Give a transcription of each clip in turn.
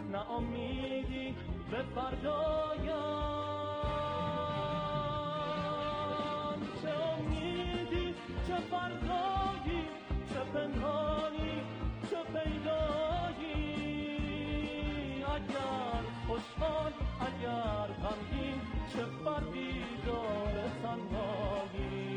نه امیدی به فردایم. چه امیدی چه فردایی، چه پنهانی چه پیدایی، اگر خوشحال اگر غمگین، چه فرقی داره تنهایی.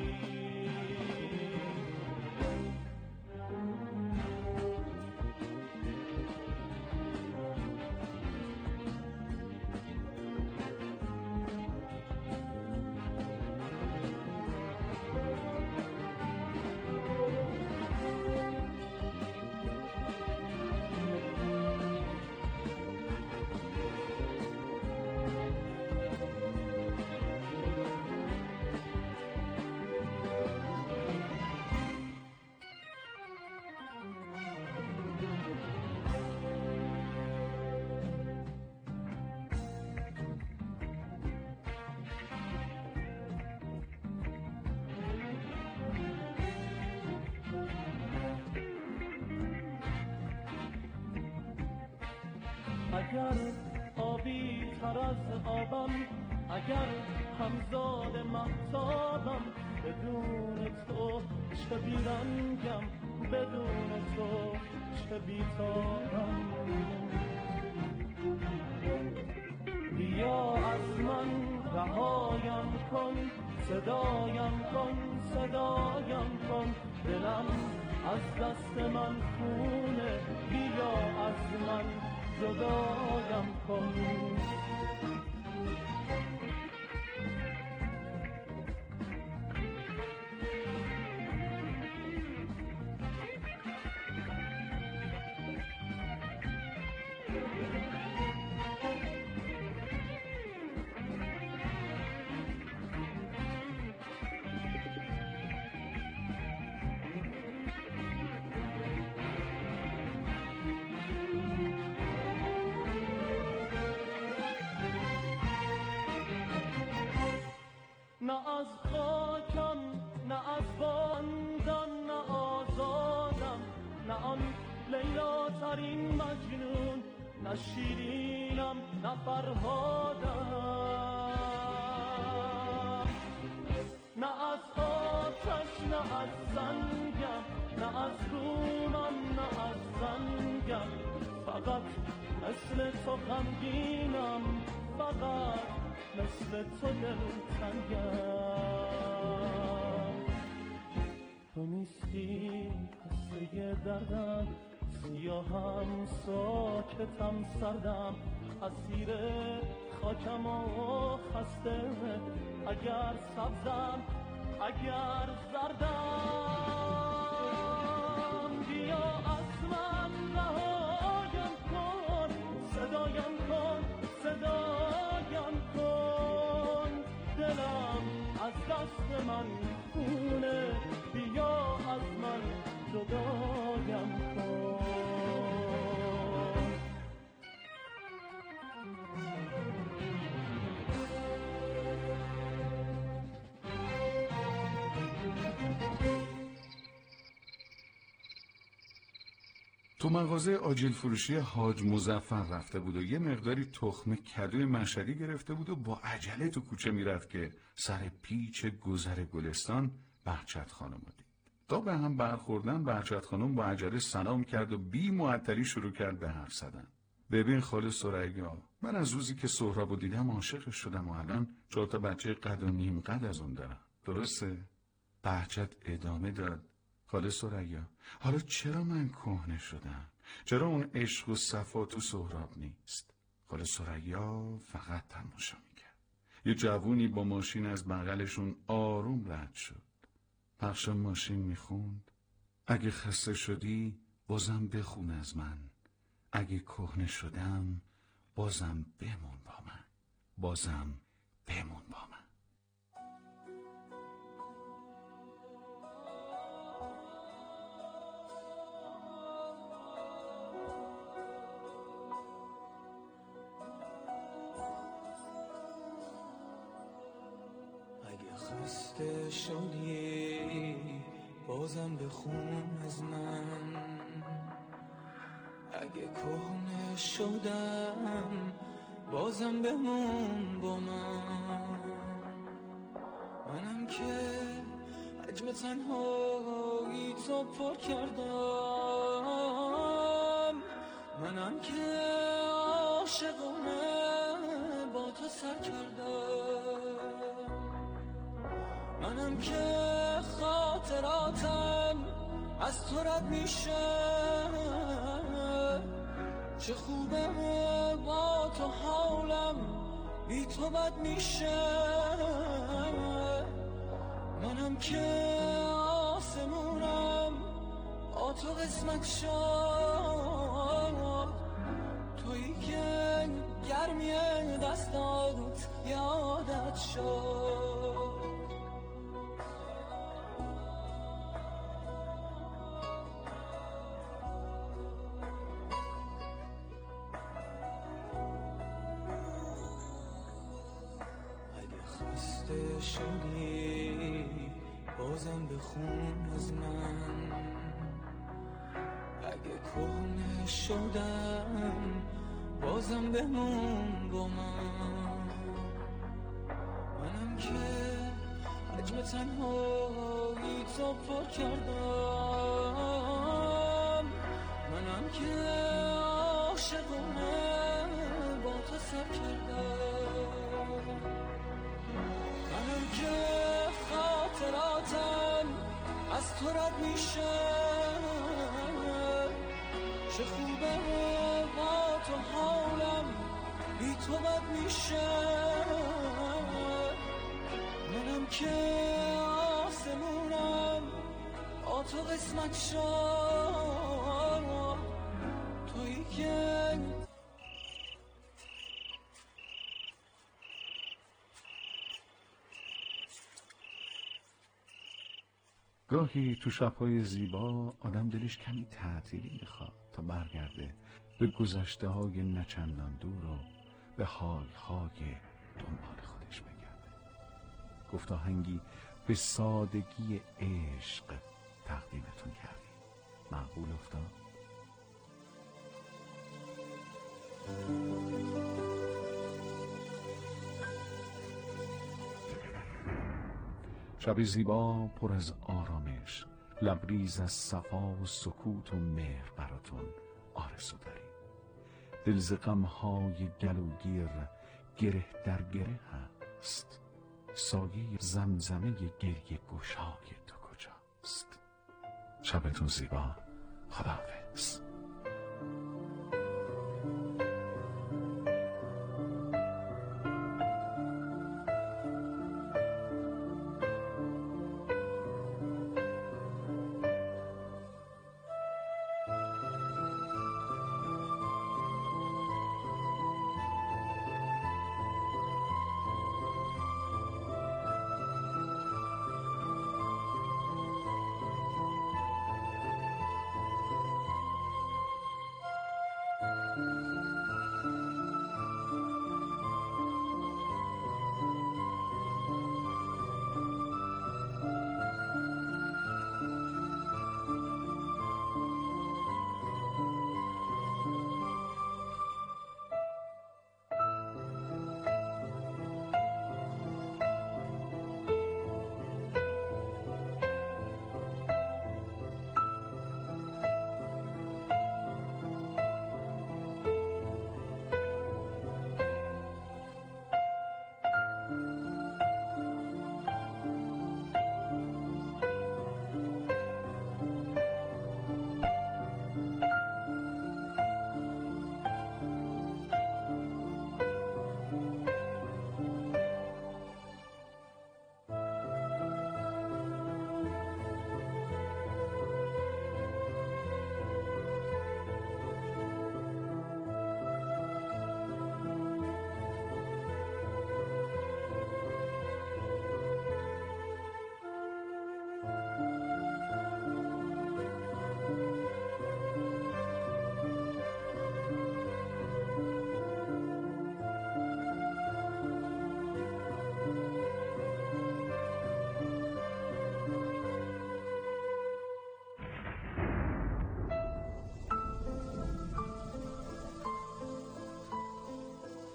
اگر آبی تر از آبم، اگر همزاد مهتابم، بدون تو چه بیرنگم، بدون تو چه بیتابم. بیا از من رهایم کن، صدایم کن صدایم کن، دلم از دست من خونه، بیا از من جدایم کن. نه از خاکم نه از بندم، نه آزادم نه آن لیلا ترین مجنون، نه شیرینم نه فرهادم. نه از آتش نه از سنگم، نه از رومم نه از زنگم، فقط مثل تو غمگینم، فقط مثل تو دلتنگم. تو نیستی قصه دردم، سیاهم ساکتم سردم، اسیر خاکم و خسته، اگر سبزم اگر زردم. بیا از من رهایم کن، صدایم کن صدایم کن، دلم از دست من خونه، بیا از من جدایم کن. تو مغازه آجیل فروشی حاج مظفر رفته بود و یه مقداری تخم کدوی مشهدی گرفته بود و با عجله تو کوچه میرفت که سر پیچ گذر گلستان بهجت خانم دید. تا به هم برخوردن بهجت خانم با عجله سلام کرد و بی معطلی شروع کرد به حرف زدن. ببین خاله ثریا، من از روزی که سهرابو دیدم عاشقش شدم و الان 4 تا بچه قد و نیم قد از اون دارم. درسته؟ بهجت ادامه داد: خاله ثریا، حالا چرا من کهنه شدم؟ چرا اون عشق و صفا تو سهراب نیست؟ خاله ثریا فقط تماشا میکرد. یه جوونی با ماشین از بغلشون آروم رد شد. پخش ماشین میخوند: اگه خسته شدی بازم بخون از من، اگه کهنه شدم بازم بمون با من، بازم بمون با من. اگه خسته شدی بازم بخون از من، اگه اگه کهنه شدم بازم بمون با منم که حجم تنهایی تو پر کردم، منم که عاشقانه با تو سر کردم، منم که خاطراتم از تو رد میشه، چه خوبه با تو حالم بی تو بد میشه، منم که آسمونم با تو قسمت شد، تویی که گرمی دستات یادت شد. خسته شدی بازم بخون از من، اگه کهنه شدم بازم بمون با منم که حجم تنهایی تو پر کردم، منم که عاشقانه با تو سر کردم، منم که خاطراتم از تو رد میشه، چه خوبه با تو حالم بی تو بد میشه، منم که آسمونم با تو قسمت شد، تویی که گاهی تو شب‌های زیبا آدم دلش کمی تعطیلی میخواد تا برگرده به گذشته های نچندان دور و به حال‌های دنبال خودش بگرده. گفت آهنگی به سادگی عشق تقدیمتون کردیم. معقول افتاد؟ شب زیبا پر از آرامش، لبریز از صفا و سکوت و مهر براتون آرزو داریم. دل ز غم‌های گلوگیر گره در گره هست، سایه زمزمه گریه گشای تو کجاست؟ شبتون زیبا. خداحافظ.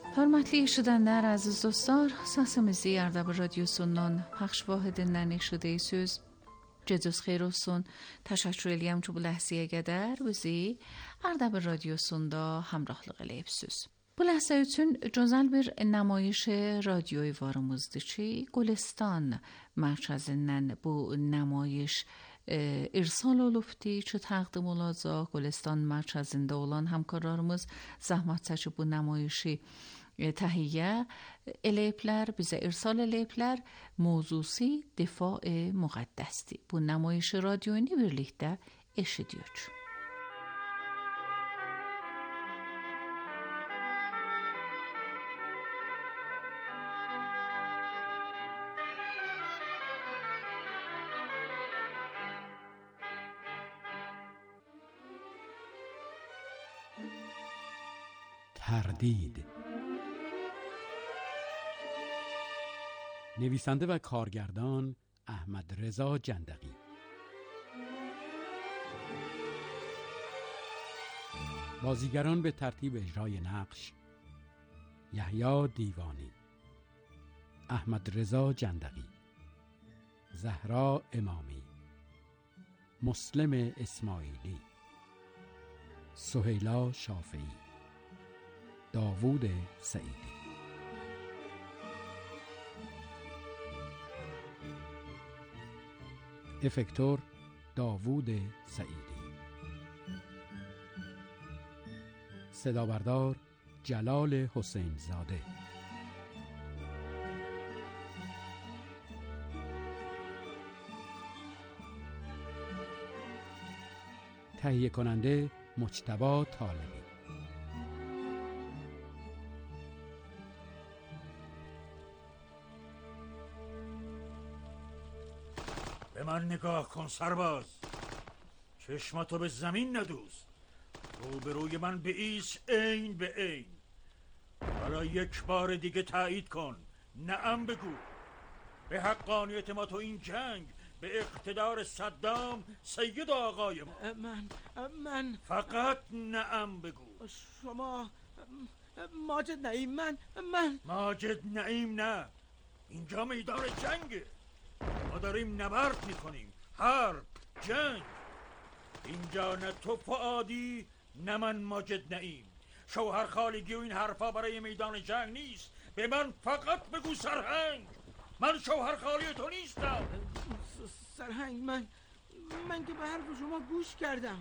Hörmətli eşidənlər, əziz dostlar, səsimizi Ərdəbil Radiosundan pəxş vahidəndən eşidirsiniz. Gecəniz xeyir olsun. Təşəkkür edirəm ki, bu ləhzəyə qədər bizi Ərdəbil Radiosunda həmrəhlıq eləyibsiniz. Bu ləhzə üçün gözəl bir nümayiş radioyu varımızdır ki, Gülestan mərkəzindən bu nümayiş irsal olubdu ki, təqdim olacaq. Gülestan mərkəzində olan həmkarlarımız zəhmət çəkib bu nümayişi təhiyyə eləyiblər, bizə irsal eləyiblər. Mövzusu difaa müqəddəsdir. Bu nümayiş radioyunu birlikdə eşidiyoruz. تردید. نویسنده و کارگردان احمد رضا جندقی. بازیگران به ترتیب اجرای نقش: یحیی دیوانی، احمد رضا جندقی، زهرا امامی، مسلم اسماعیلی، سهیلا شافعی، داوود سعیدی. افکتور داوود سعیدی. صدابردار جلال حسین زاده. تهیه کننده مجتبی طالبی. به من نگاه کن سرباز، چشماتو به زمین ندوز، روبروی من بایست عین به عین. حالا یک بار دیگه تایید کن، نعم بگو به حقانیت ما تو این جنگ، به اقتدار صدام سید آقای ما. من فقط نعم بگو. شما ماجد نعیم. من ماجد نعیم نه، اینجا میدان جنگه، ما داریم نبرد میکنیم، حرب، جنگ. اینجا نه تو فؤادی نه من ماجد نعیم. شوهر خالگی و این حرفا برای میدان جنگ نیست. به من فقط بگو سرهنگ، من شوهر خالی تو نیستم. سرهنگ، من که به حرف شما گوش کردم.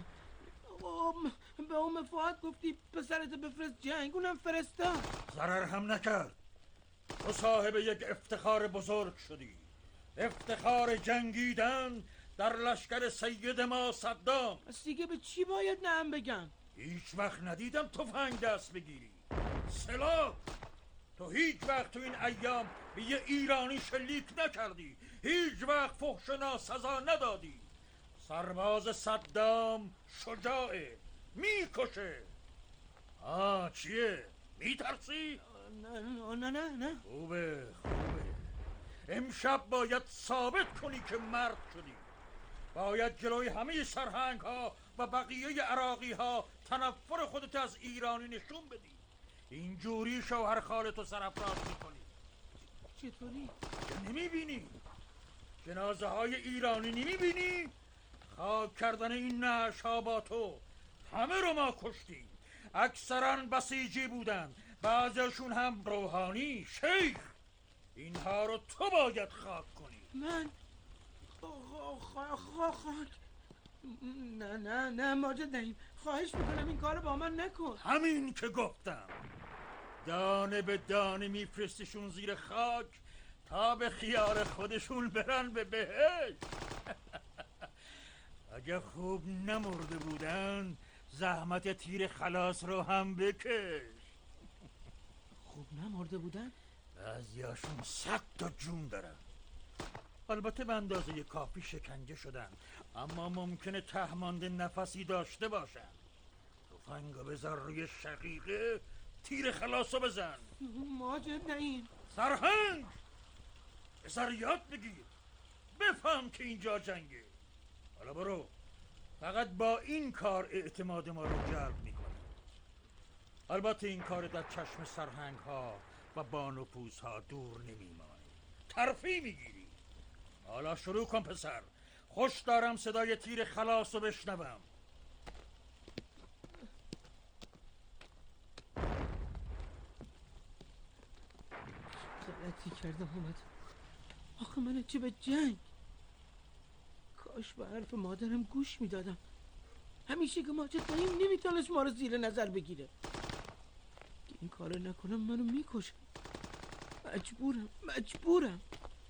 به فؤاد گفتی پسرتو بفرست جنگ، اونم فرستاد. ضرر هم نکرد. تو صاحب یک افتخار بزرگ شدی، افتخار جنگیدن در لشکر سید ما صدام. پس دیگه به چی باید نعم بگم؟ هیچ وقت ندیدم تفنگ دست بگیری، سلاح. تو هیچ وقت تو این ایام به یه ایرانی شلیک نکردی، هیچ وقت فحش ناسزا ندادی. سرباز صدام شجاعه، میکشه. چیه؟ میترسی؟ نه. خوبه. امشب باید ثابت کنی که مرد شدی. باید جلوی همه سرهنگ ها و بقیه عراقی ها تنفر خودت از ایرانی نشون بدی. اینجوری شوهر خالتو سرافراز میکنی. چطوری؟ نمیبینی؟ جنازه های ایرانی نمیبینی؟ خاک کردن این نعش ها با تو. همه رو ما کشتیم. اکثرا بسیجی بودن، بعضیشون هم روحانی، شیخ. اینها رو تو باید خاک کنی. من خاک؟ نه ماجد نعیم، خواهش میکنم این کارو با من نکن. همین که گفتم، دانه به دانه میفرستشون زیر خاک تا به خیال خودشون برن به بهشت. اگه خوب نمرده بودن زحمت تیر خلاص رو هم بکش. خوب نمرده بودن؟ بعضیاشون 100 تا جون دارن. البته به اندازه کافی شکنجه شدن، اما ممکنه تهمانده نفسی داشته باشن. تفنگو بذار روی شقیقه، تیر خلاصو بزن. ماجد نعیم. سرهنگ، بذار یاد بگیر، بفهم که اینجا جنگه. حالا برو، فقط با این کار اعتماد ما رو جلب میکنه. البته این کار در چشم سرهنگ ها و بانفوذ ها دور نمیمانه. ترفیع میگیری. حالا شروع کن پسر. خوش دارم صدای تیر خلاص رو بشنوم. غلطی کردم اومد. آخه من چه به جنگ. کاش به حرف مادرم گوش میدادم. همیشه که ماجد نعیم نمیتونست ما رو زیر نظر بگیره. این کار نکنم منو میکشم. مجبورم.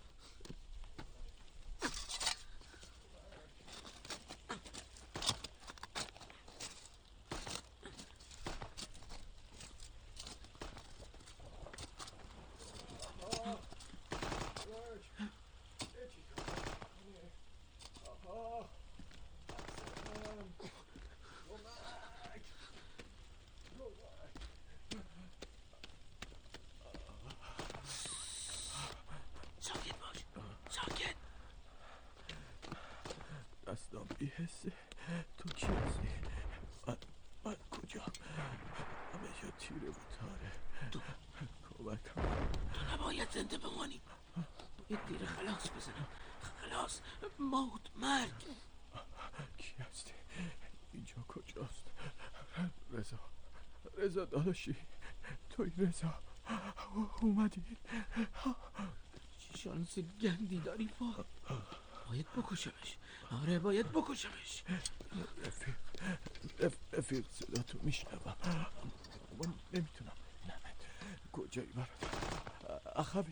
دستم بی‌حسه. تو کی هستی؟ من کجا؟ همه جا تیره و تاره. کمک کن. تو نباید زنده بمانی. باید تیر خلاص بزنم. خلاص. موت. مرگ. کی هستی؟ اینجا کجاست؟ رضا داداشی. توی رضا اومدی؟ چه شانس گندی داری با. باید بکشمش. آره باید بکشمش. رفیق صدا تو میشنوم. من نمیتونم. کجایی برادر؟ اخوی.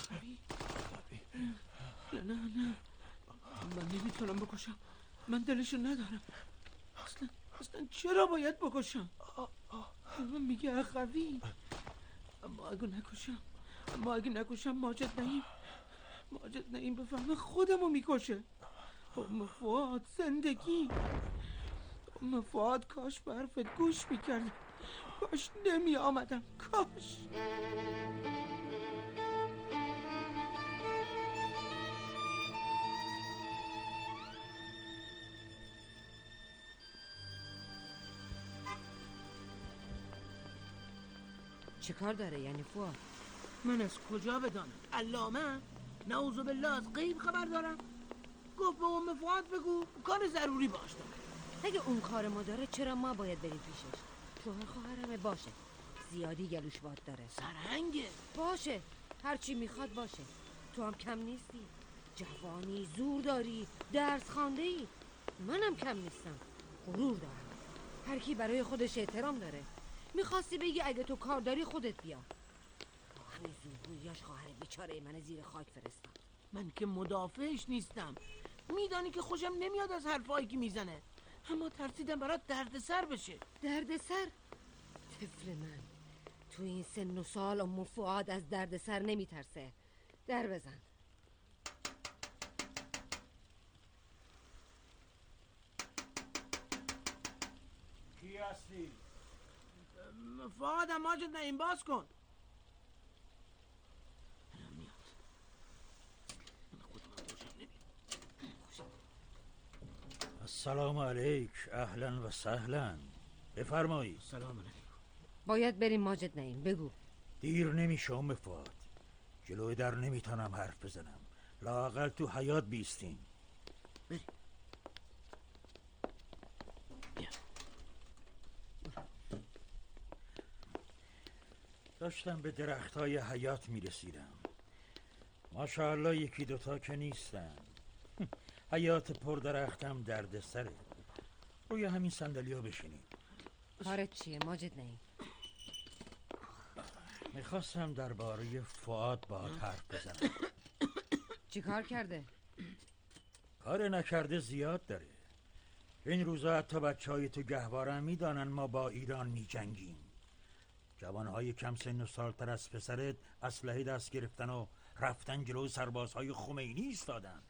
نه من نمیتونم بکشم. من دلشو ندارم. اصلا چرا باید بکشم؟ من میگه اخوی. اما اگه نکشم ماجد نعیم بفهمه خودمو میکشه. ام فؤاد زندگی. ام فؤاد کاش به حرفت گوش میکردم. کاش نمی آمدم. کاش. چه کار داره یعنی فؤاد؟ من از کجا بدانم؟ علامه؟ نعوذ بالله از غیب خبر دارم. گفت به ام فؤاد بگو کار ضروری باش دارم. اگه اون کار ما داره چرا ما باید بریم پیشش؟ شوهر خواهرمه. باشه زیادی گلوش باد داره. سرهنگه. باشه هرچی میخواد باشه. تو هم کم نیستی. جوانی، زور داری، درس خونده ای. منم کم نیستم. غرور دارم. هر کی برای خودش احترام داره. میخواستی بگی اگه تو کار داری خودت بیا. همین زورگوییاش خواهر بیچاره من زیر خاک فرستاد. من که مدافعش نیستم. میدانی که خوشم نمیاد از حرفایی که میزنه. اما ترسیدم برات دردسر بشه. دردسر؟ طفل من تو این سن و سال ام فؤاد از دردسر نمیترسه. در بزن. کی هستی؟ فؤاد ماجد نعیم باز کن. السلام علیک. اهلا و سهلا. بفرمایید. سلام علیکم. باید بریم ماجد نعیم. بگو. دیر نمیشه ام فؤاد. جلوی در نمیتونم حرف بزنم. لااقل تو حیاط بیستین. بریم. داشتم به درختای حیاط میرسیدم. ماشاءالله یکی دوتا که نیستن. حیاط پر درختم درد سره. روی همین صندلی‌ها بشینید. کارت چیه ماجد نعیم؟ میخواستم درباره فؤاد باهات حرف بزنم. چی کار کرده؟ کار نکرده زیاد داره. این روزا حتی بچه‌های تو گهواره میدانن ما با ایران میجنگیم. جوانهای کم سن و سالتر از پسرت اسلحه دست گرفتن و رفتن جلو سربازهای خمینی ایستادن.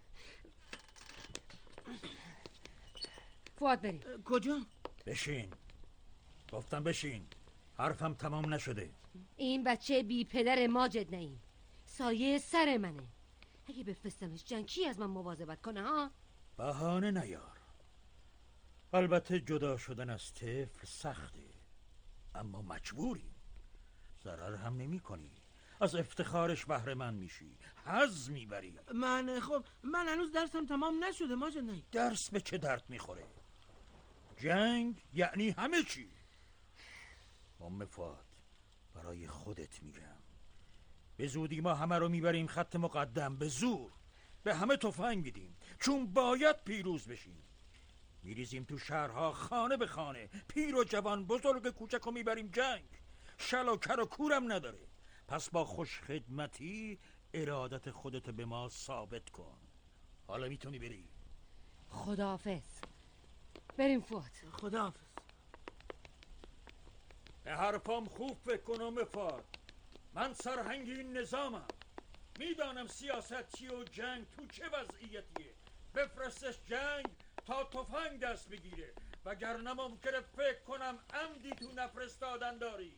فؤاد بریم. کجا؟ بشین. گفتم بشین. حرفم تمام نشده. این بچه بی پدر ماجد نعیم سایه سر منه. اگه بفرستمش جنگ کی از من مواظبت کنه ها؟ بهانه نیار. البته جدا شدن از طفل سخته. اما مجبوری. ضرر هم نمی کنی، از افتخارش بهره من میشی، حظ میبری. من هنوز درسم تمام نشده ماجد نعیم. درس به چه درد میخوره؟ جنگ یعنی همه چی. فؤاد، برای خودت میگم، به زودی ما همه رو میبریم خط مقدم، به زور به همه تفنگ میدیم، چون باید پیروز بشیم. میریزیم تو شهرها خانه به خانه، پیر و جوان، بزرگ و کوچک رو میبریم جنگ. شل و کر و کورم نداره. پس با خوش خدمتی ارادت خودت به ما ثابت کن. حالا میتونی بری. خداحافظ. بریم فؤاد. خداحافظ. به حرفام خوب فکر کنم فؤاد. من سرهنگ این نظامم، میدانم سیاست چی و جنگ تو چه وضعیتیه. بفرستش جنگ تا تفنگ دست بگیره، وگرنه ممکنه فکر کنم عمدی تو نفرستادن داری.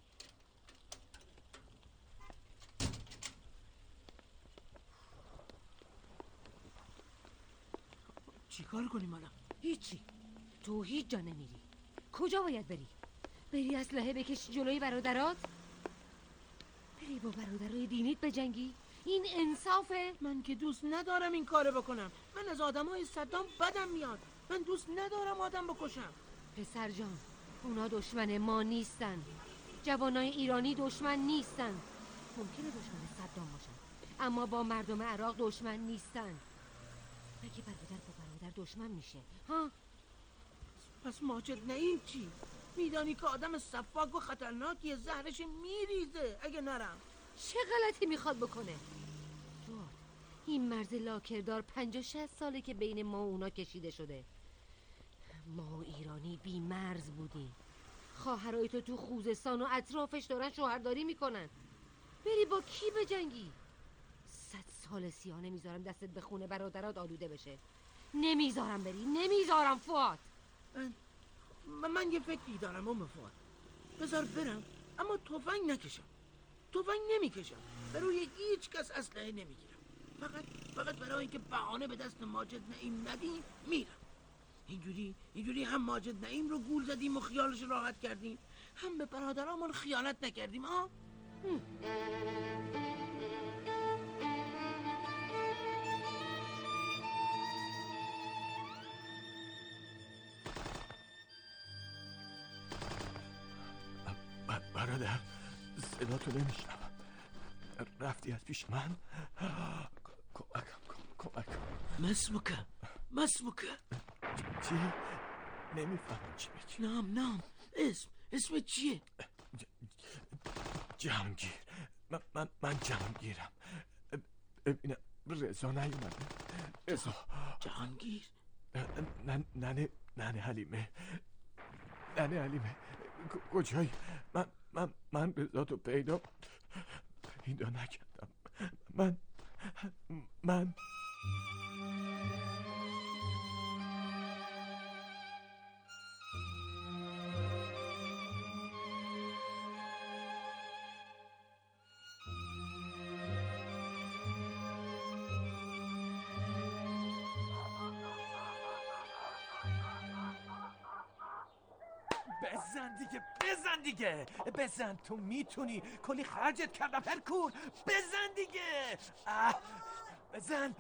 چیکار کنیم الان؟ هیچی. تو هیچ جا نمیری. کجا باید بری؟ بری اسلحه بکشی جلوی برادرات؟ بری با برادرای دینیت بجنگی؟ این انصافه؟ من که دوست ندارم این کارو بکنم. من از آدمای صدام بدم میاد. من دوست ندارم آدم بکشم. پسر جان، اونا دشمن ما نیستن. جوانای ایرانی دشمن نیستن. ممکنه دشمن صدام باشن، اما با مردم عراق دشمن نیستن. مگه برادر با برادر دشمن میشه؟ ها؟ پس ماجد نعیم چی؟ میدانی که آدم صفاک و خطرناکیه، زهرش میریزه اگه نرم. چه غلطی میخواد بکنه؟ فؤاد، این مرز لاکردار 50-60 ساله که بین ما و اونا کشیده شده. ما ایرانی بی مرز بودیم. خواهرای تو خوزستان و اطرافش دارن شوهرداری میکنن. بری با کی بجنگی؟ 100 سال سیاه نمیذارم دستت به خونه برادرات آلوده بشه. نمیذارم بری، نمیذارم فؤاد. من یه فکری دارم فؤاد. بذار برم، اما تفنگ نکشم. تفنگ نمیکشم، به روی هیچ کس اسلحه نمیگیرم. فقط برای اینکه بهانه به دست ماجد نعیم ندیم میرم. اینجوری هم ماجد نعیم رو گول زدیم و خیالش راحت کردیم، هم به برادرامون خیانت نکردیم. برادر، صداتو نمیشنم. رفتی از پیش من؟ کمک کن. مسموکه. چی؟ نمیفهمم چی میگی. نام اسم چیه؟ جهانگیر. من جهانگیرم. ببینم رضا نیومده. رضا. جهانگیر؟ ننه حلیمه. کجایی؟ من رضا تو پیدا نکردم. من بزن تو میتونی، کلی خرجت کردم هرکول. بزن دیگه. بزن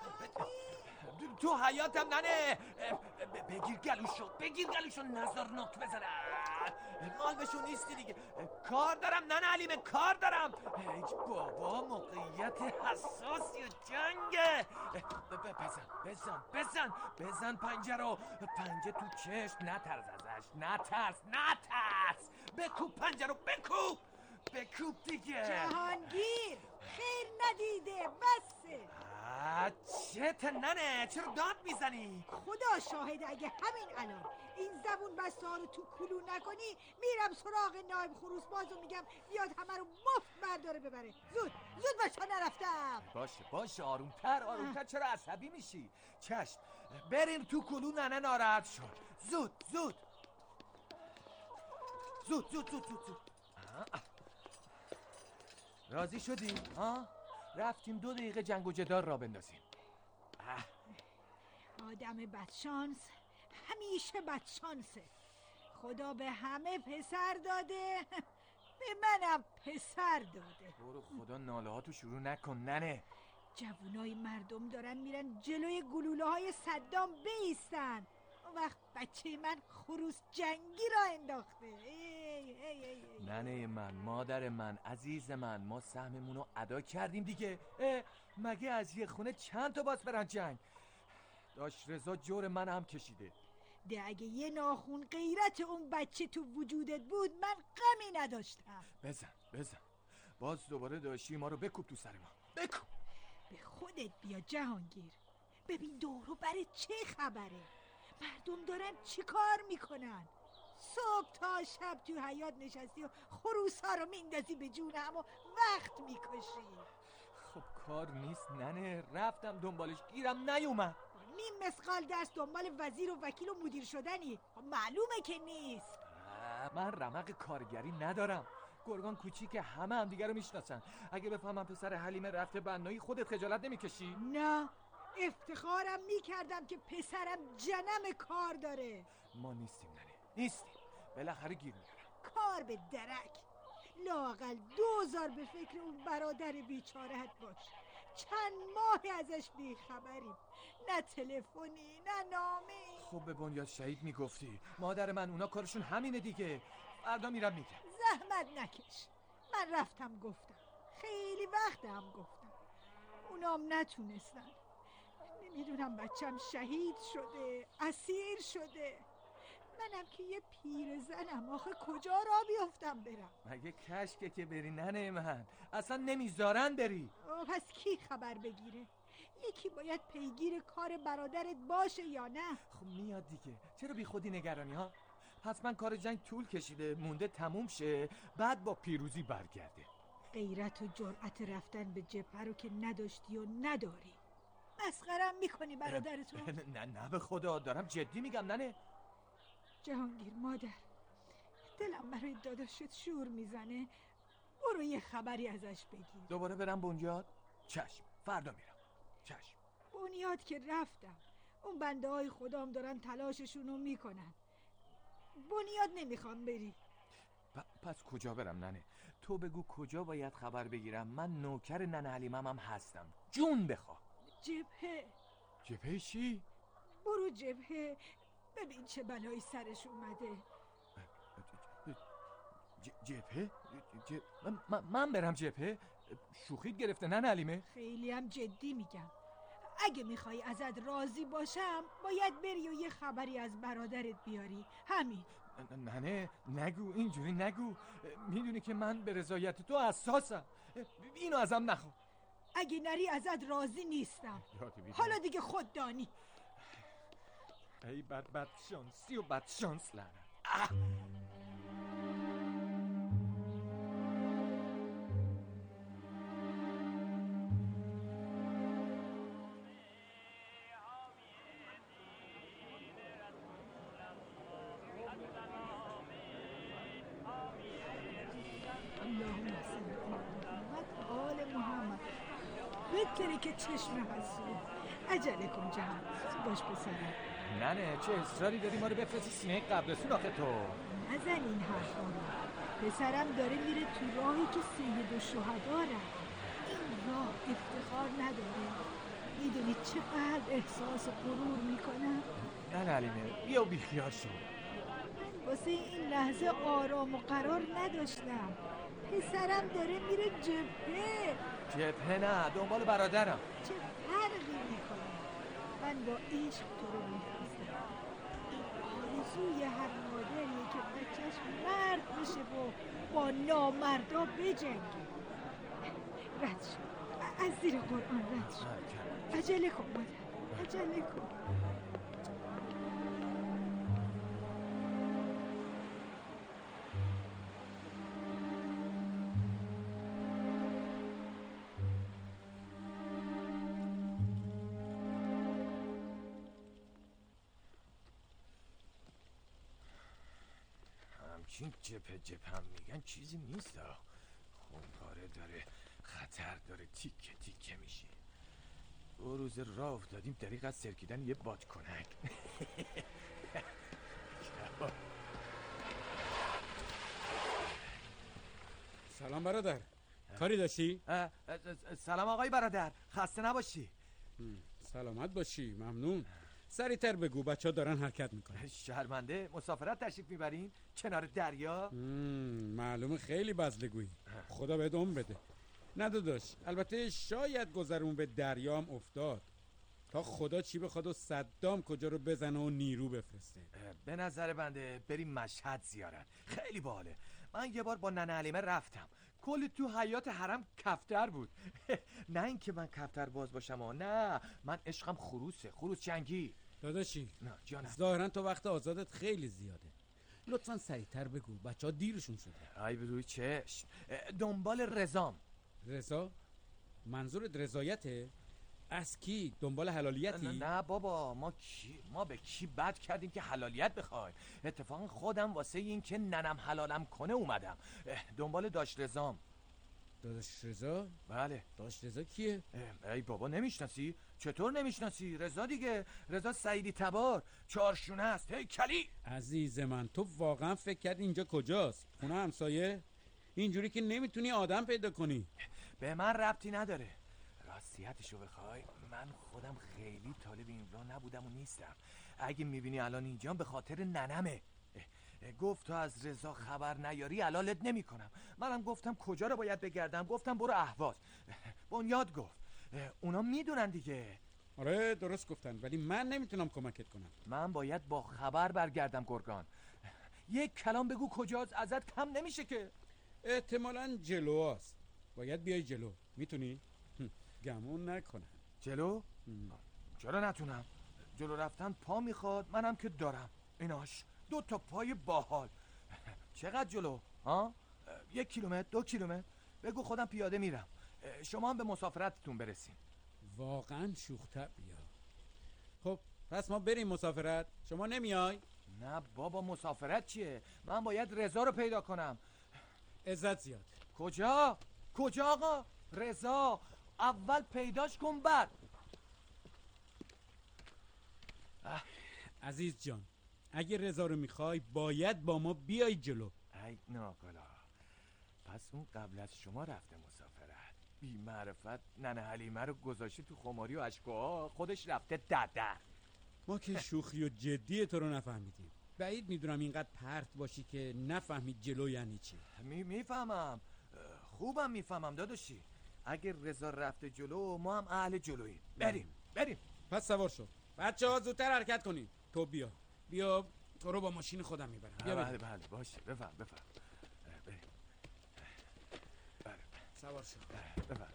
تو حیاتم ننه. بگیر گلوشو نظر نوک بزنه. مال بهشون نیستی دیگه. کار دارم ننه حلیمه، کار دارم. بابا موقعیت حساسی و جنگه. بزن پنجه رو. پنجه تو چشم. نترس ازش. نترس. بکوب پنجه رو. بکوب دیگه. جهانگیر خیر ندیده بسه. چه ننه؟ چرا داد میزنی؟ خدا شاهد اگه همین الان این زبون بسته ها رو تو کلو نکنی میرم سراغ نایب خروس بازو میگم بیاد همه رو مفت برداره ببره. زود بچه ها نرفتم. باشه آرومتر. چرا عصبی میشی؟ چشم بریم تو کلو. ننه ناراحت شد. زود راضی شدی؟ رفتیم 2 دقیقه جنگ و جدال را بندازیم. آدم بدشانس همیشه بدشانسه. خدا به همه پسر داده، به منم پسر داده. برو خدا ناله ها تو شروع نکن ننه. جوونای مردم دارن میرن جلوی گلوله های صدام بیستن، اون وقت بچه من خروس جنگی را انداخته. ننه من، مادر من، عزیز من، ما سهممونو ادا کردیم دیگه. مگه از یه خونه چند تا باز برن جنگ؟ داش رضا جور من هم کشیده. ده اگه یه ناخون غیرت اون بچه تو وجودت بود من غمی نداشتم. بزن باز دوباره داشتی ما رو بکوب تو سر ما. بکوب. به خودت بیا جهانگیر، ببین دورو بر چه خبره، مردم دارن چی کار میکنن؟ صبح تا شب تو حیاط نشستی و خروسا رو میندازی به جون هم و وقت میکشی. خب کار نیست ننه، رفتم دنبالش گیرم نیومد. نیم مسقال درس دنبال وزیر و وکیل و مدیر شدنی؟ معلومه که نیست. من رمق کارگری ندارم. گرگان کوچیک همه هم دیگر رو میشناسن. اگه بفهمم پسر حلیمه رفته بنایی خودت خجالت نمیکشی؟ نه، افتخارم میکردم که پسرم جنم کار داره. ما نیستیم ننه، نیستیم. بالاخره گیر میارم. کار به درک. لااقل 2000 به فکر اون برادر بیچارهت باش. چند ماه ازش بیخبریم، نه تلفنی نه نامه‌ای. خب به بنیاد شهید میگفتی. مادر من اونا کارشون همینه دیگه. فردا میرم میگم. زحمت نکش، من رفتم گفتم، خیلی وقت هم گفتم، اونام نتونستن. نمیدونم بچم شهید شده، اسیر شده، منم که یه پیر زنم، آخه کجا را بیافتم برم؟ مگه کشکه که بری ننه من، اصلا نمیذارن بری. پس کی خبر بگیره؟ یکی باید پیگیر کار برادرت باشه یا نه؟ خب میاد دیگه، چرا بی خودی نگرانی ها؟ حتما کار جنگ طول کشیده، مونده تموم شه، بعد با پیروزی برگرده. غیرت و جرأت رفتن به جبهه رو که نداشتی و نداری. مسخرم میکنی برادرتو؟ نه به خدا، دارم جدی میگم ننه. جهانگیر مادر، دلم برای داداشت شور میزنه، برو یه خبری ازش بگیر. دوباره برم بنیاد؟ چشم، فردا میرم. چشم. بنیاد که رفتم، اون بنده های خدام دارن تلاششونو میکنن. بنیاد نمیخوام بری. پس کجا برم ننه؟ تو بگو کجا باید خبر بگیرم، من نوکر ننه حلیمم هم هستم، جون بخواه. جبهه. جبهه چی؟ برو جبهه، ببین چه بلایی سرش اومده. جبهه؟ من برم جبهه؟ شوخیت گرفته ننه حلیمه؟ خیلی هم جدی میگم، اگه میخوای ازت راضی باشم باید بری و یه خبری از برادرت بیاری، همین. نه نگو، اینجوری نگو، میدونی که من به رضایت تو حساسم، اینو ازم نخوا. اگه نری ازت راضی نیستم، حالا دیگه خود دانی. ای بد شانسی و بد شانس لعنت. بهتره که چشم حسود. عجله کن جهان، باش پسرم. نه چه اصراری داری ما رو بفرستی سینه قبرستون آخه تو؟ نزن این حرفا رو، پسرم داره میره تو راهی که سید الشهدا رفت. این راه افتخار نداره؟ میدونی چقدر احساس غرور میکنم؟ نه حلیمه، بیا و بیخیال شو. من واسه این لحظه آرام و قرار نداشتم. پسرم داره میره جبهه. جبهه نه، دنبال برادرم. چه فرقی میکنه؟ من با عشق تو رو میفرستم. این آرزوی هر مادریه که بچهش مرد بشه و با نامردا بجنگه. رد شد، از زیر قرآن رد شد. عجله کن مادر، عجله کن. همچین جبه هم میگن چیزی نیست. خونپاره داره، خطر داره، تیکه تیکه میشه. 2 روز راه افتادیم دریغ از سرکیدن یه بادکنک. سلام برادر، کاری داشتی؟ سلام آقای برادر، خسته نباشی. سلامت باشی، ممنون. سریعتر بگو، بچه ها دارن حرکت میکنن. شرمنده، مسافرت تشریف میبرین؟ کنار دریا؟ معلومه خیلی بزلگویی. خدا بهت عمر بده. نه داداش، البته شاید گذرمون به دریام افتاد، تا خدا چی بخواد و صدام کجا رو بزنه و نیرو بفرسته. به نظر بنده بریم مشهد زیارت، خیلی باحاله. من یه بار با ننه علیمه رفتم، کلی تو حیات حرم کفتر بود. نه اینکه من کفتر باز باشم نه، من عشقم خروسه، خروس جنگی. داداشی نه جانم، ظاهرا تو وقت آزادت خیلی زیاده، لطفا سریعتر بگو، بچه ها دیرشون شده. ای بدوی چشم، دنبال رضام. رضا؟ منظورت رضایته؟ از کی؟ دنبال حلالیتی؟ نه بابا، ما به کی بد کردیم که حلالیت بخوایم؟ اتفاقا خودم واسه این که ننم حلالم کنه اومدم دنبال داش رضام. داداش رضا؟ بله. داش رضا کیه؟ ای بابا نمیشناسی؟ چطور نمیشناسی؟ رضا دیگه، رضا سعیدی تبار، چارشونه است، هیکلی. عزیز من، تو واقعا فکر کردی اینجا کجاست؟ خونه همسایه؟ اینجوری که نمیتونی آدم پیدا کنی. به من ربطی نداره. راستیتشو بخوای من خودم خیلی طالب این راه نبودم و نیستم. اگه میبینی الان اینجام به خاطر ننمه. گفت تو از رضا خبر نیاری علالت نمی کنم. منم گفتم کجا رو باید بگردم، گفتم برو اهواز. بنیاد گفت اونا میدونن دیگه. آره درست گفتن، ولی من نمیتونم کمکت کنم. من باید با خبر برگردم گرگان. یک کلام بگو کجاست، ازت کم نمیشه که. احتمالاً جلو است. باید بیای جلو. میتونی؟ گمون نکنم. جلو؟ چرا نتونم؟ جلو رفتن پا میخواد، منم که دارم. ایناش 2 تا پای باحال. چقدر جلو؟ ها؟ 1 کیلومتر، 2 کیلومتر؟ بگو خودم پیاده میرم. شما هم به مسافرتتون برسین. واقعا شوخ طبعی ها. خب پس ما بریم مسافرت، شما نمیای؟ نه بابا، مسافرت چیه؟ من باید رضا رو پیدا کنم. عزت زیاد. کجا آقا؟ رضا اول پیداش کن بعد. عزیز جان، اگه رضا رو میخوای باید با ما بیای جلو. ای ناقلا، پس اون قبل از شما رفته مسافرت. بی معرفت ننه حلیمه رو گذاشته تو خماری و اشکوها، خودش رفته ددر. ما که شوخی و جدی تو رو نفهمیدیم. بعید میدونم اینقدر پرت باشی که نفهمید جلو یعنی چی. میفهمم، خوبم میفهمم داداشی. اگه رضا رفته جلو ما هم اهل جلوییم. بریم. پس سوار شو. بچه ها زودتر حرکت کنیم. تو بیا تو رو با ماشین خودم میبرم. بیا بله باشه، بفهم. بریم. سوار شو. بفهم.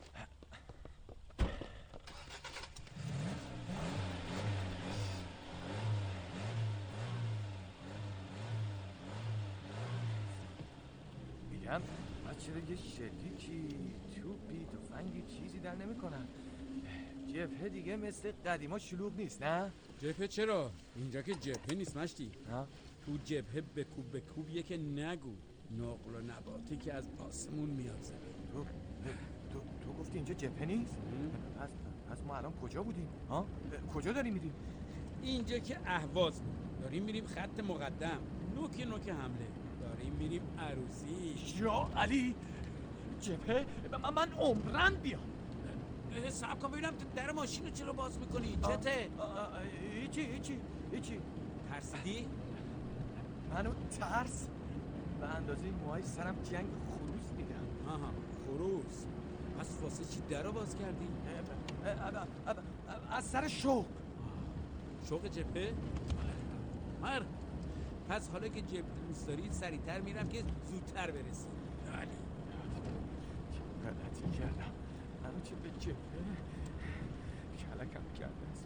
میگم چرا یه شلیکی توپی تفنگی چیزی در نمی کنن؟ جبهه دیگه مثل قدیما شلوغ نیست نه؟ جبهه چرا؟ اینجا که جبهه نیست مشتی. تو جبهه بکوب که نگو. نقل و نباتی که از آسمون میاد زمین. تو گفتی اینجا جبهه نیست؟ پس ما الان کجا بودیم؟ کجا داریم میریم؟ اینجا که اهواز داریم میریم خط مقدم. نوک حمله. داریم میریم عروسی. یا علی، جبهه؟ من عمرن بیام. صبر کن ببینم در ماشین رو چرا باز میکنی؟ چته؟ هیچی. ترسیدی؟ منو ترس؟ به اندازه موهای سرم جنگ خروس دیدم. خروس؟ پس واسه چی در رو باز کردی؟ از سر شوق جبهه؟ مر پس حالا که جبهه دوست داری سریعتر میرم که زودتر برسی. علی غلطی کردم. منو چه به جبهه کلکم کرده است.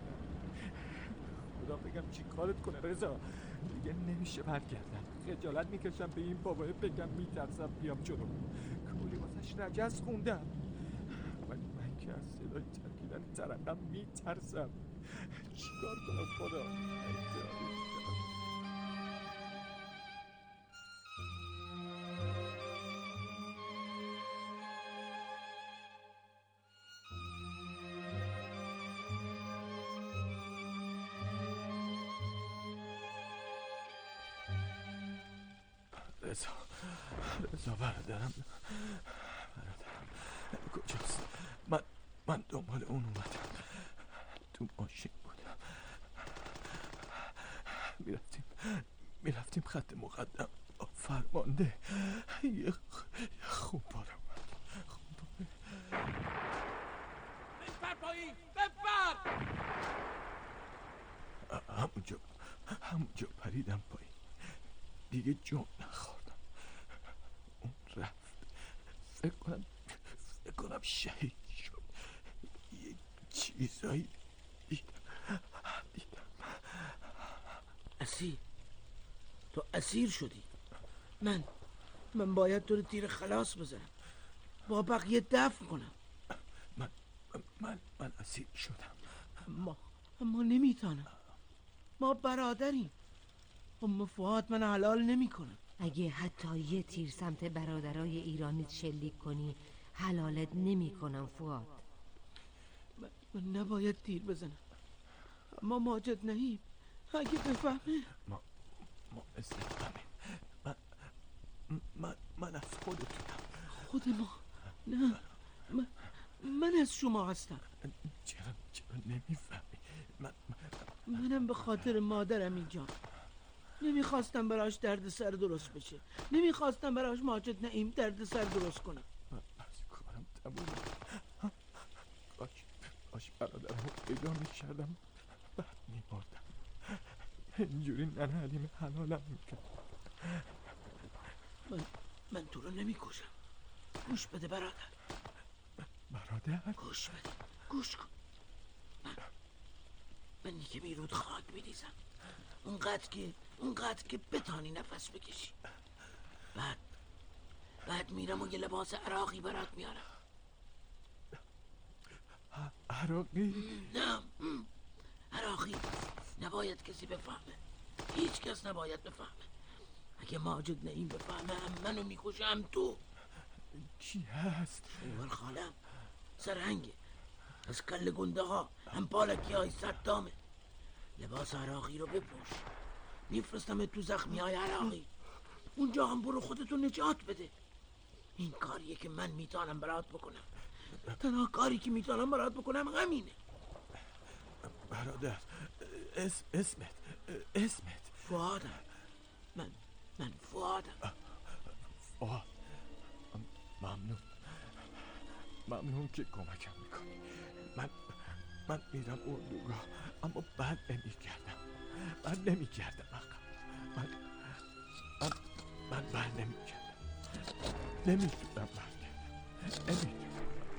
خدا بگم چی کارت کنه رضا. دیگه نمیشه برگردم. خجالت میکشم به این بابای بگم میترسم بیام جلو. کلی واسش رجز خوندم، ولی من که از صدای ترکیدن ترقم میترسم. چیکار کنم خدا؟ رضا برادرم کجاست؟ من دنبال اون اومدم، تو ماشین بودم، میرفتیم خط مقدم فرمانده یه خون پاره اومد. بپر پایین، بپر! همونجا پریدم پایین، دیگه جون نخوردم. اون رفت، فکر کنم شهید شد. یه چیزایی دیدم. تو اسیر شدی. من باید تو رو تیر خلاص بزنم، با بقیه دفن کنم. من اسیر شدم. اما نمیتونم. ما برادریم. فؤاد من حلال نمیکنه. اگه حتی یه تیر سمت برادرای ایرانیت شلیک کنی حلالت نمیکنم فؤاد. من نباید تیر بزنم، اما ماجد نهیم اگه بفهمه. ما استفهمیم. من از خودتونم. خود ما؟ نه، من از شما هستم. چرا نمیفهمی؟ منم به خاطر مادرم اینجا. نمیخواستم براش درد سر درست بشه، نمیخواستم براش ماجد نعیم درد سر درست کنم. از کارم تمومه. کاش برادرمو پیدا میکردم، بعد میمردم. اینجوری ننه حلیم حلالم میکرد. من تو رو نمیکشم. گوش بده برادر. گوش بده، گوش کن. من یکی بیرود خاک میریزم، اونقدر که بتانی نفس بکشی. بعد میرم و یه لباس عراقی برات میارم. عراقی؟ نه، عراقی. نباید کسی بفهمه، هیچ کس نباید بفهمه. اگه ماجد نعیم بفهمه هم منو میکشه هم تو. کی هست؟ شوهر خالم سرهنگه، از کل گنده ها، هم پالکی های صدامه. لباس عراقی رو بپوش، میفرستم تو زخمی های عراقی. اونجا هم برو خودتو نجات بده. این کاریه که من میتونم برات بکنم. تنها کاری که میتونم برات بکنم همینه. برادر، اسمت فؤادم. من فؤادم. فؤاد، ممنون که کمکم میکنی. من میرم اردوگاه، اما بعد نمیگردم آقا. من بعد نمیگردم. نمیتونم برگردم. نمیتونم.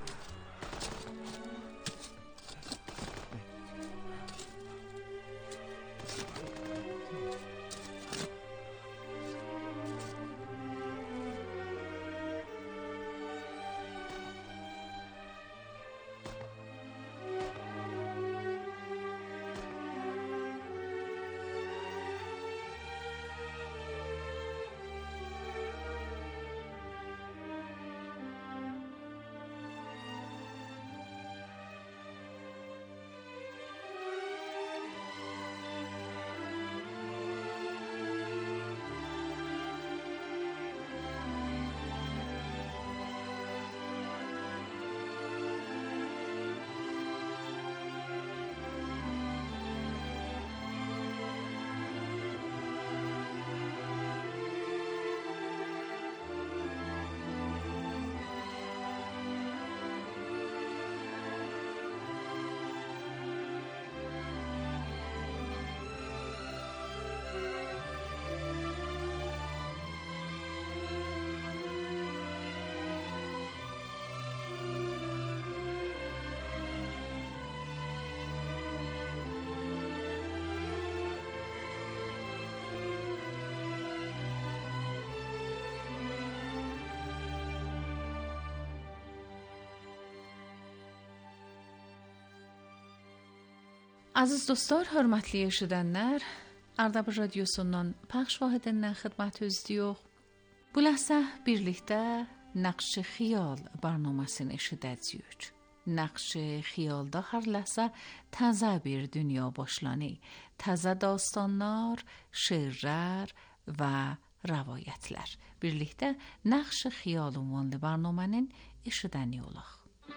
Aziz dostlar, hörmətli eşidənlər, Ardabil Radiosundan Pəxş Vahidəndən xidmət özlüyük. Bu ləhsə birlikdə Nəqş-i Xiyal barnamasını eşidəcəyik. Nəqş-i Xiyalda hər ləhsə təzə bir dünya başlanır. Təzə dastanlar, şeirlər və rəvayətlər. Birlikdə Nəqş-i Xiyal ünvanlı proqramın eşidəni olaq.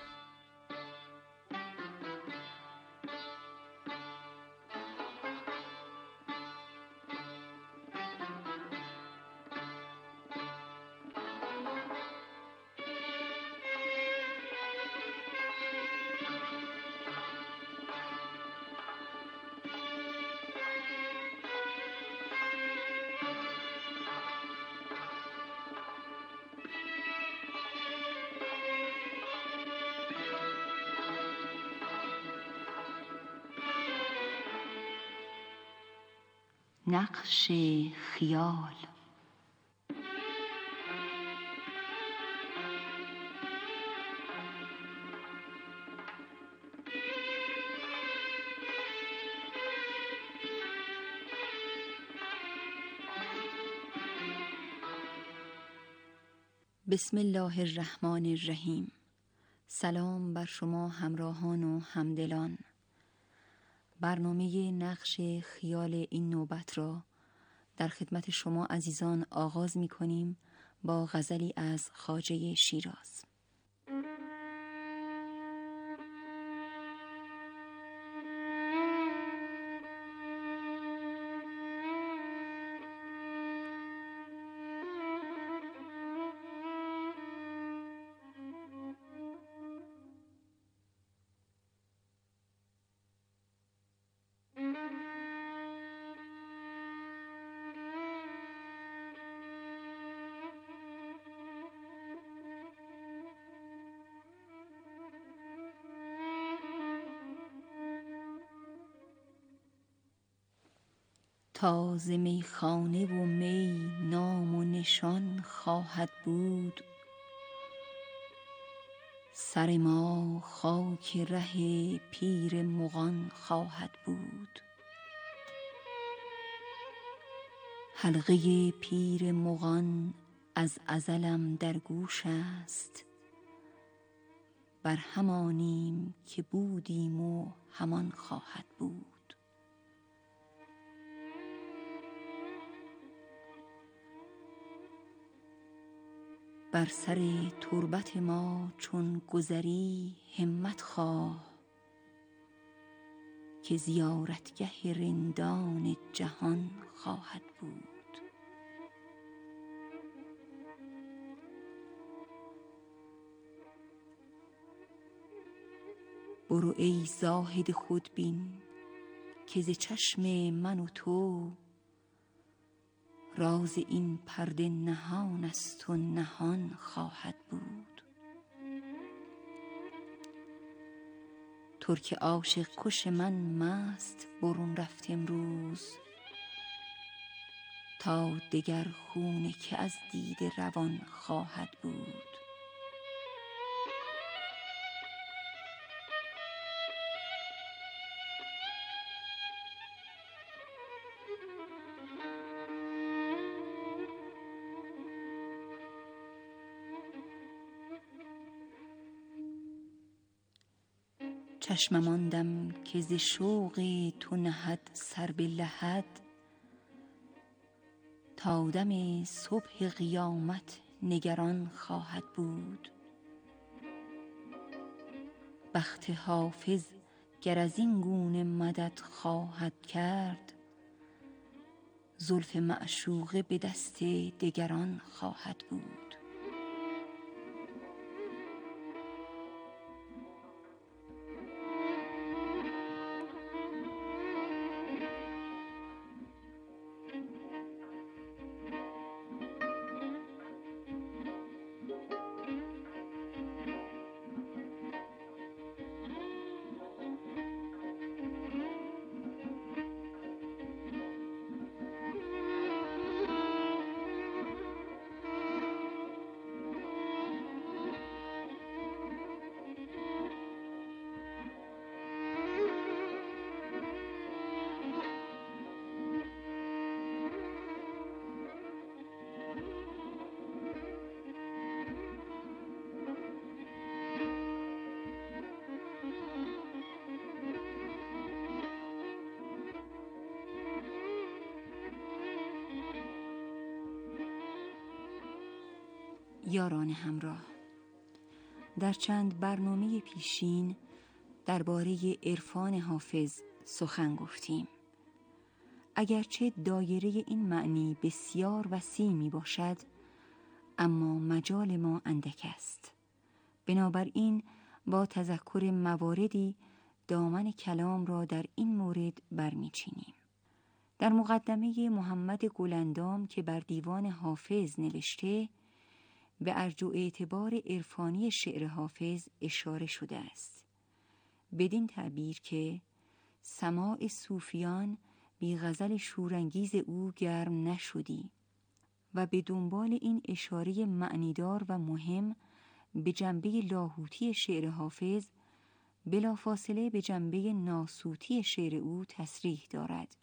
نقش خیال. بسم الله الرحمن الرحیم. سلام بر شما همراهان و همدلان. برنامه نقش خیال این نوبت را در خدمت شما عزیزان آغاز می کنیم با غزلی از خواجه شیراز. تا ز میخانه و می نام و نشان خواهد بود، سر ما خاک ره پیر مغان خواهد بود. حلقه پیر مغان از ازلم در گوش است، بر همانیم که بودیم و همان خواهد بود. بر سر تربت ما چون گذری همت خواه، که زیارتگه رندان جهان خواهد بود. برو ای زاهد خودبین که ز چشم من و تو، راز این پرده نهان است و نهان خواهد بود. ترک عاشق کش من مست برون رفت امروز، تا دگر خون که از دیده روان خواهد بود. چشمم آن دم که ز شوق تو نهد سر به لحد، تا دم صبح قیامت نگران خواهد بود. بخت حافظ گر از این گونه مدد خواهد کرد، زلف معشوقه به دست دگران خواهد بود. یاران همراه، در چند برنامه پیشین درباره عرفان حافظ سخن گفتیم. اگرچه دایره این معنی بسیار وسیع می باشد، اما مجال ما اندک است. بنابراین با تذکر مواردی دامن کلام را در این مورد برمی‌چینیم. در مقدمه محمد گلندام که بر دیوان حافظ نوشته، به ارج و اعتبار عرفانی شعر حافظ اشاره شده است، بدین تعبیر که سماع صوفیان بی غزل شورانگیز او گرم نشدی، و به دنبال این اشاره معنیدار و مهم به جنبه لاهوتی شعر حافظ، بلافاصله به جنبه ناسوتی شعر او تصریح دارد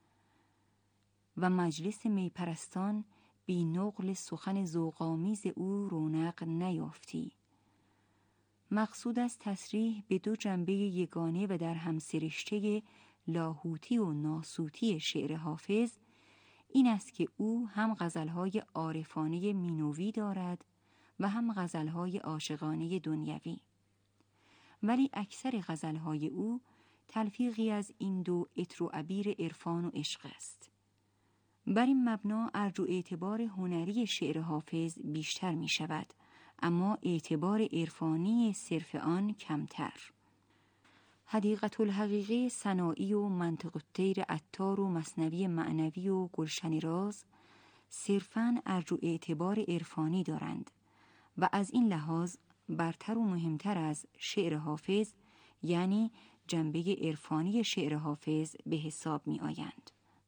و مجلس میپرستان بی نقل سخن ذوق‌آمیز او رونق نیافتی. مقصود از تصریح به دو جنبه یگانه و در هم سرشته لاهوتی و ناسوتی شعر حافظ این است که او هم غزلهای عارفانه مینوی دارد و هم غزلهای عاشقانه دنیوی، ولی اکثر غزلهای او تلفیقی از این دو عطر و عبیر عرفان و عشق است. بر این مبنا ارج و اعتبار هنری شعر حافظ بیشتر می شود، اما اعتبار عرفانی صرف آن کمتر. حدیقة الحقیقه سنایی و منطق الطیر عطار و مثنوی معنوی و گلشن راز صرفاً ارج و اعتبار عرفانی دارند و از این لحاظ برتر و مهمتر از شعر حافظ، یعنی جنبه عرفانی شعر حافظ به حساب می آیند.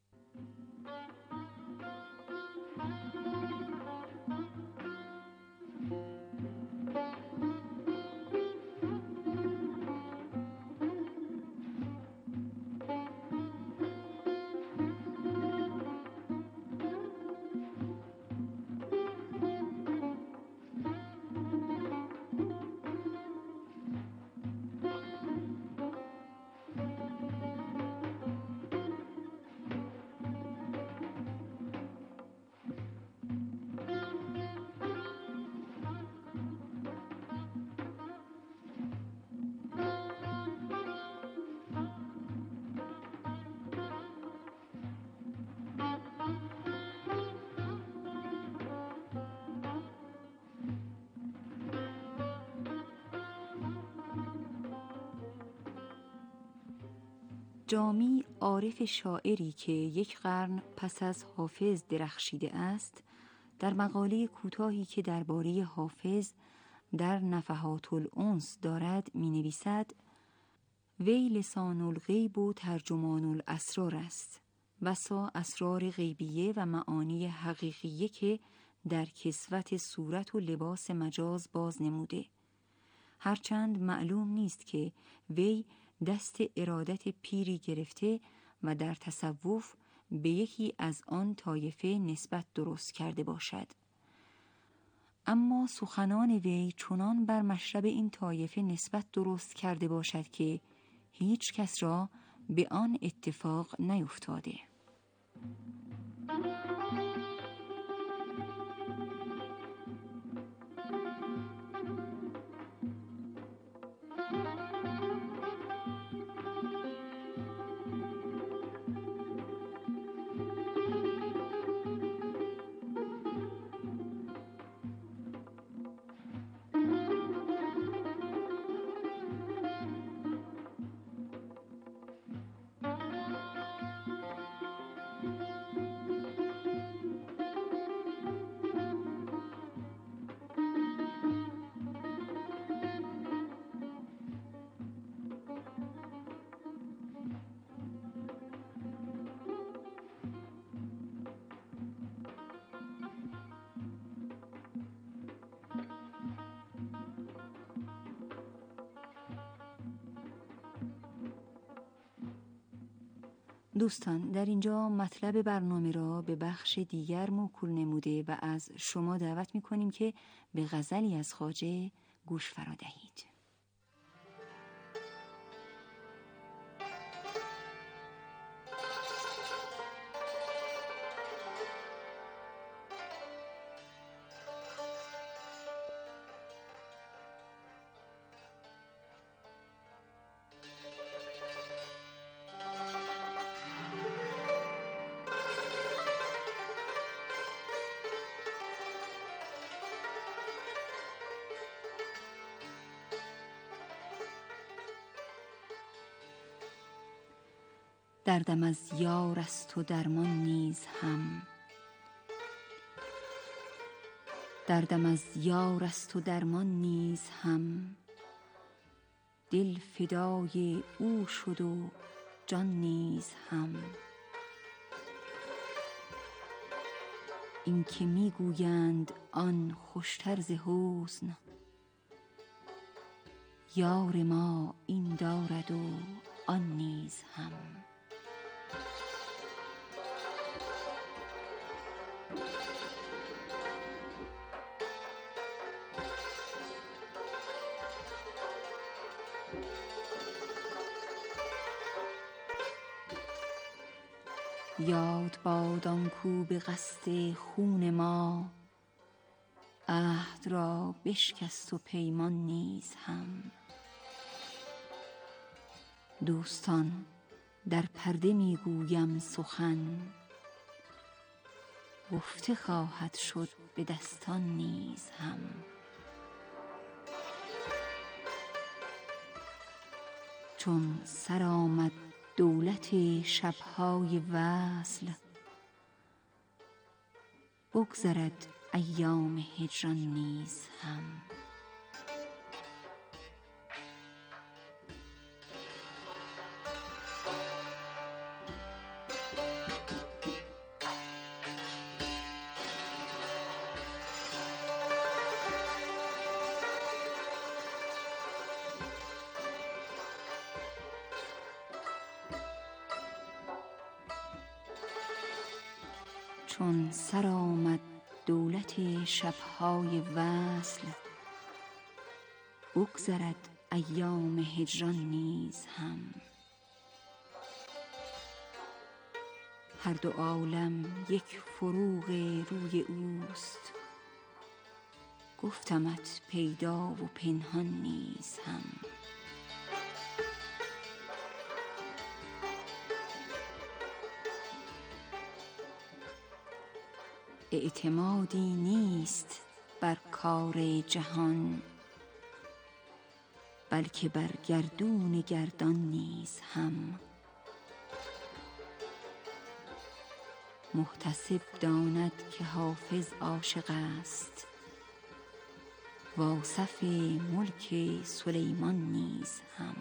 جامی عارف شاعری که یک قرن پس از حافظ درخشیده است، در مقاله کوتاهی که درباره حافظ در نفحات الانس دارد می نویسد: وی لسان الغیب و ترجمان الاسرار است، بسا اسرار غیبیه و معانی حقیقیه که در کسوت صورت و لباس مجاز باز نموده، هرچند معلوم نیست که وی دست ارادت پیری گرفته و در تصوف به یکی از آن طایفه نسبت درست کرده باشد. اما سخنان وی چنان بر مشرب این طایفه نسبت درست کرده باشد که هیچ کس را به آن اتفاق نیفتاده. دوستان، در اینجا مطلب برنامه را به بخش دیگر موکول نموده و از شما دعوت می‌کنیم که به غزلی از خواجه گوش فرا دهید. دردم از یار است و درمان نیز هم. دردم از یار است و درمان نیز هم. دل فدای او شد و جان نیز هم. این که میگویند آن خوشتر ز حسن، یار ما این دارد و آن نیز هم. یاد باد آن کو به قصد خون ما، عهد را بشکست و پیمان نیز هم. دوستان در پرده میگویم سخن، گفته خواهد شد به دستان نیز هم. چون سر آمد دولت شبهای وصل، بگذرد ایام هجران نیز هم. چون سر آمد دولت شبهای وصل، بگذرد ایام هجران نیز هم. هر دو عالم یک فروغ روی اوست، گفتمت پیدا و پنهان نیز هم. اعتمادی نیست بر کار جهان، بلکه بر گردون گردان نیز هم. محتسب داند که حافظ عاشق است، واصف ملک سلیمان نیز هم.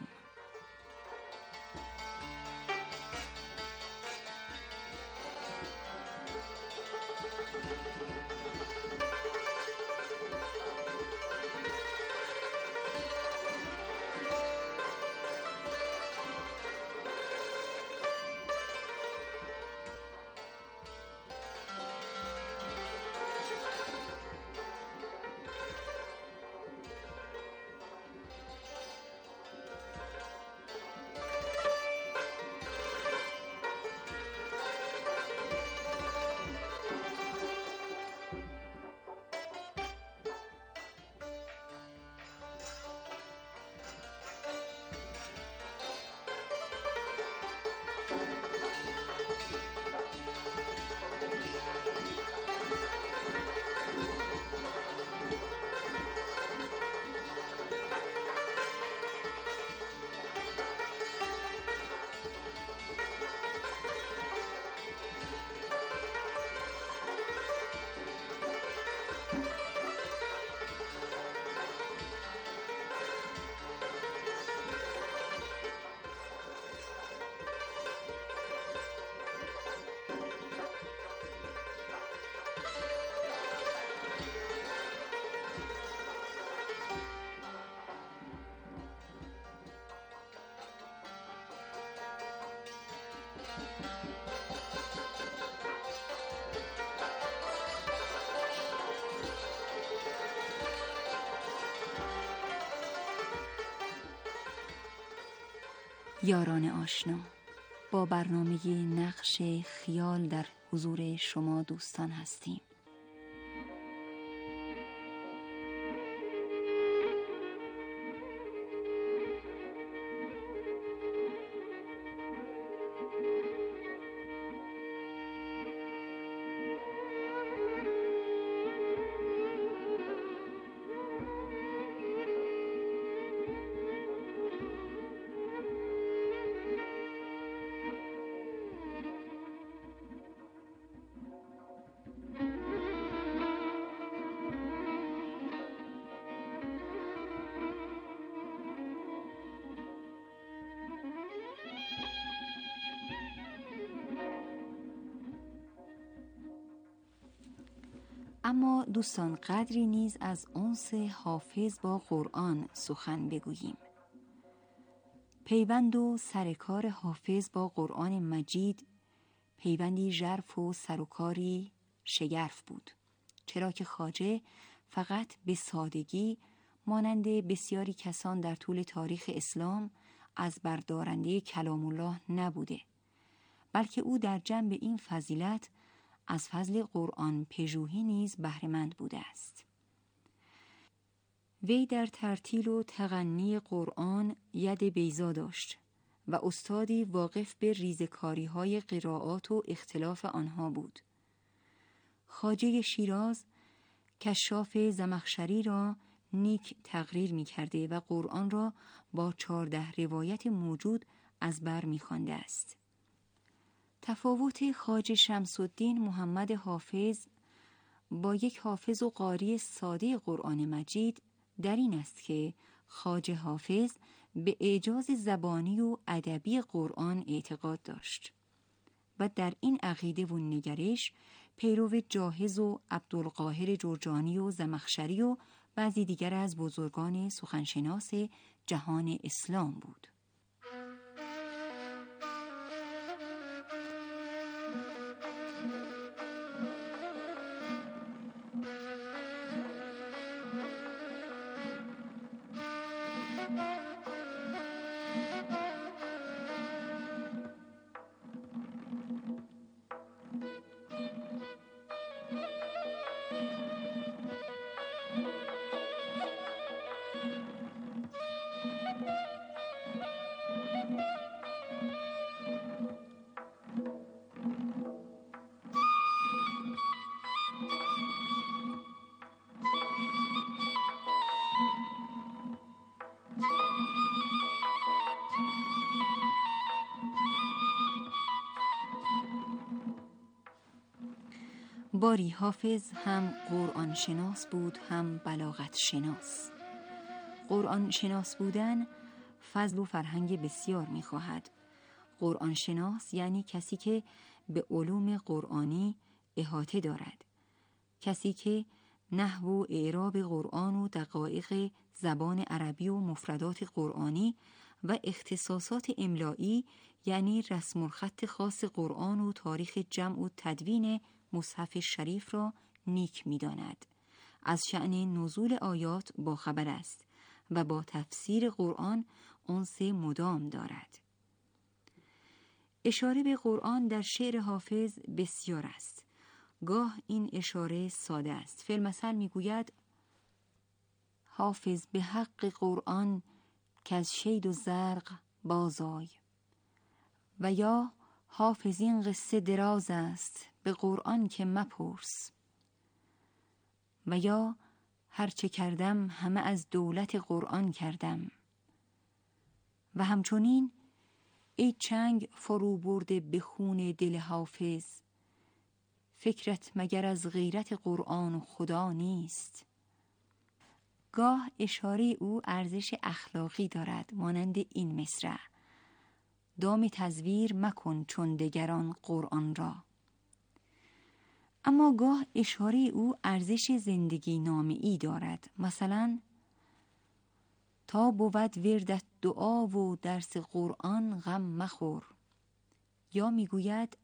یاران آشنا، با برنامه نقش خیال در حضور شما دوستان هستیم. اما دوستان قدری نیز از انس حافظ با قرآن سخن بگوییم. پیوند و سرکار حافظ با قرآن مجید پیوندی ژرف و سروکاری شگرف بود، چرا که خواجه فقط به سادگی مانند بسیاری کسان در طول تاریخ اسلام از بردارنده کلام الله نبوده، بلکه او در جنب این فضیلت از فضل قرآن پژوهی نیز بهره‌مند بوده است. وی در ترتیل و تغنی قرآن ید بیضا داشت و استادی واقف به ریزکاری‌های قرائات و اختلاف آنها بود. خواجه شیراز کشاف زمخشری را نیک تقریر می کرده و قرآن را با 14 روایت موجود از بر می خوانده است. تفاوت خواجه شمس الدین محمد حافظ با یک حافظ و قاری ساده قرآن مجید در این است که خواجه حافظ به اعجاز زبانی و ادبی قرآن اعتقاد داشت و در این عقیده و نگرش پیرو جاهز و عبدالقاهر جرجانی و زمخشری و بعضی دیگر از بزرگان سخنشناس جهان اسلام بود. باری حافظ هم قرآن شناس بود هم بلاغت شناس. قرآن شناس بودن فضل و فرهنگ بسیار می‌خواهد. قرآن شناس یعنی کسی که به علوم قرآنی احاطه دارد، کسی که نحو و اعراب قرآن و دقایق زبان عربی و مفردات قرآنی و اختصاصات املایی یعنی رسم الخط خاص قرآن و تاریخ جمع و تدوین مصحف شریف را نیک می‌داند، از شأن نزول آیات با خبر است و با تفسیر قرآن انس مدام دارد. اشاره به قرآن در شعر حافظ بسیار است. گاه این اشاره ساده است. فی‌المثل میگوید حافظ به حق قرآن که از شید و زرق بازای، و یا حافظ این قصه دراز است به قرآن که مپرس، و یا هرچه کردم همه از دولت قرآن کردم. و همچنین ای چنگ فرو برده به خون دل حافظ، فکرت مگر از غیرت قرآن و خدا نیست. گاه اشاره او ارزش اخلاقی دارد، مانند این مصرع: دام تزویر مکن چون دگران قرآن را. اما گاه اشاره او ارزش زندگی نامه‌ای دارد، مثلا تا بود وردت دعا و درس قرآن غم مخور. یا میگوید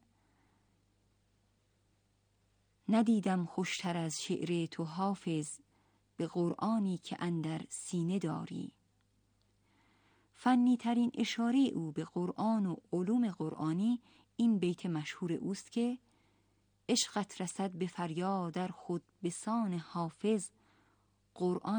ندیدم خوشتر از شعر تو حافظ به قرآنی که اندر سینه داری. فنی ترین اشاره او به قرآن و علوم قرآنی این بیت مشهور اوست که عشقت رسد به فریاد در خود بسان حافظ، قرآن